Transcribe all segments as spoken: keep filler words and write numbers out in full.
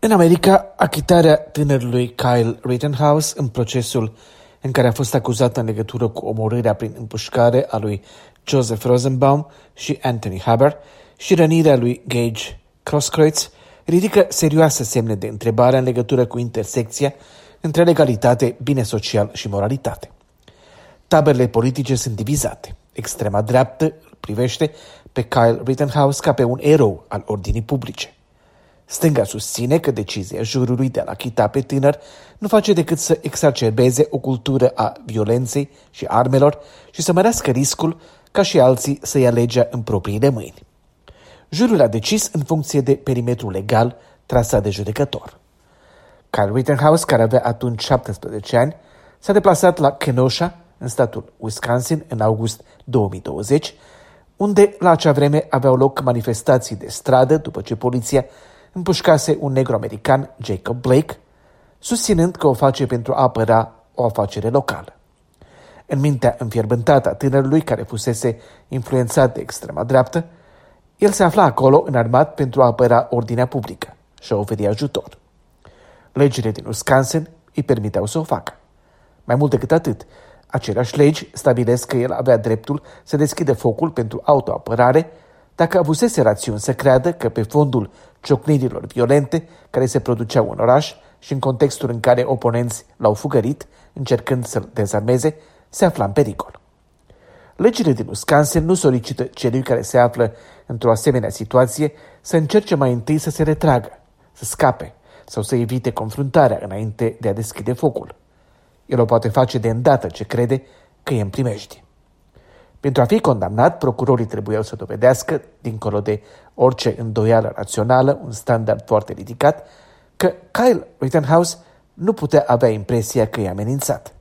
În America, achitarea tânărului Kyle Rittenhouse în procesul în care a fost acuzat în legătură cu omorârea prin împușcare a lui Joseph Rosenbaum și Anthony Haber și rănirea lui Gage Crosskreutz ridică serioase semne de întrebare în legătură cu intersecția între legalitate, bine social și moralitate. Taberele politice sunt divizate. Extrema dreaptă îl privește pe Kyle Rittenhouse ca pe un erou al ordinii publice. Stânga susține că decizia jurului de a-l achita pe tânăr nu face decât să exacerbeze o cultură a violenței și armelor și să mărească riscul ca și alții să ia legea în propriile mâini. Jurul a decis în funcție de perimetrul legal trasat de judecător. Kyle Rittenhouse, care avea atunci șaptesprezece ani, s-a deplasat la Kenosha, în statul Wisconsin, în august două mii douăzeci, unde la acea vreme aveau loc manifestații de stradă după ce poliția împușcase un negru american, Jacob Blake, susținând că o face pentru a apăra o afacere locală. În mintea înfierbântată a tânărului care fusese influențat de extrema dreaptă, el se afla acolo înarmat pentru a apăra ordinea publică și a oferi ajutor. Legile din Wisconsin îi permiteau să o facă. Mai mult decât atât, aceleași legi stabilesc că el avea dreptul să deschidă focul pentru autoapărare dacă avusese rațiuni să creadă că pe fondul ciocnirilor violente care se produceau în oraș și în contextul în care oponenți l-au fugărit, încercând să-l dezarmeze, se afla în pericol. Legile din Wisconsin nu solicită celui care se află într-o asemenea situație să încerce mai întâi să se retragă, să scape sau să evite confruntarea înainte de a deschide focul. El o poate face de îndată ce crede că e în primejdie. Pentru a fi condamnat, procurorii trebuiau să dovedească, dincolo de orice îndoială rațională, un standard foarte ridicat, că Kyle Rittenhouse nu putea avea impresia că e amenințat.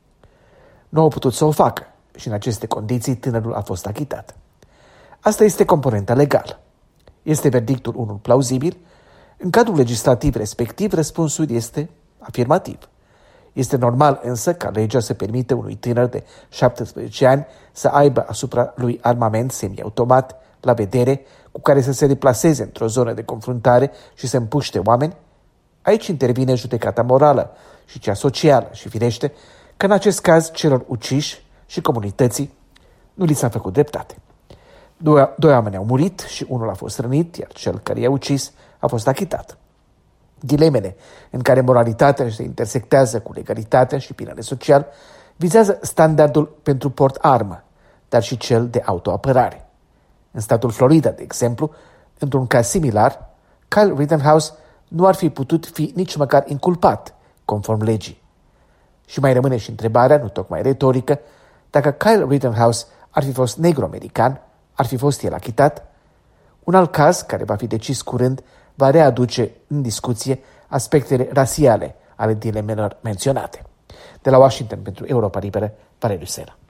Nu au putut să o facă și în aceste condiții tânărul a fost achitat. Asta este componenta legală. Este verdictul unul plauzibil? În cadrul legislativ respectiv, răspunsul este afirmativ. Este normal însă ca legea să permite unui tânăr de șaptesprezece ani să aibă asupra lui armament semiautomat la vedere cu care să se deplaseze într-o zonă de confruntare și să împuște oameni? Aici intervine judecata morală și cea socială și firește că în acest caz celor uciși și comunității nu li s-a făcut dreptate. Doi, doi oameni au murit și unul a fost rănit, iar cel care i-a ucis a fost achitat. Dilemele în care moralitatea se intersectează cu legalitatea și binele social vizează standardul pentru port armă, dar și cel de autoapărare. În statul Florida, de exemplu, într-un caz similar, Kyle Rittenhouse nu ar fi putut fi nici măcar inculpat, conform legii. Și mai rămâne și întrebarea, nu tocmai retorică, dacă Kyle Rittenhouse ar fi fost negru-american, ar fi fost el achitat? Un alt caz, care va fi decis curând, va readuce în discuție aspectele rasiale ale dilemelor menționate. De la Washington pentru Europa Liberă, Valeriu Sela.